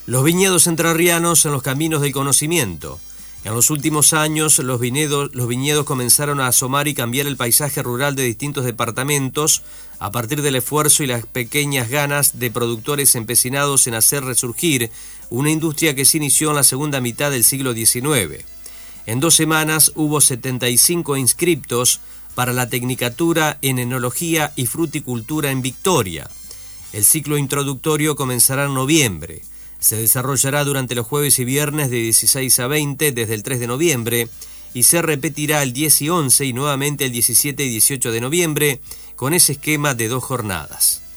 Los viñedos entrerrianos en los caminos del conocimiento. En los últimos años, los viñedos comenzaron a asomar y cambiar el paisaje rural de distintos departamentos a partir del esfuerzo y las pequeñas ganas de productores empecinados en hacer resurgir una industria que se inició en la segunda mitad del siglo XIX. En 2 semanas hubo 75 inscriptos para la Tecnicatura en Enología y Fruticultura en Victoria. El ciclo introductorio comenzará en noviembre. Se desarrollará durante los jueves y viernes de 16 a 20 desde el 3 de noviembre y se repetirá el 10 y 11 y nuevamente el 17 y 18 de noviembre con ese esquema de 2 jornadas.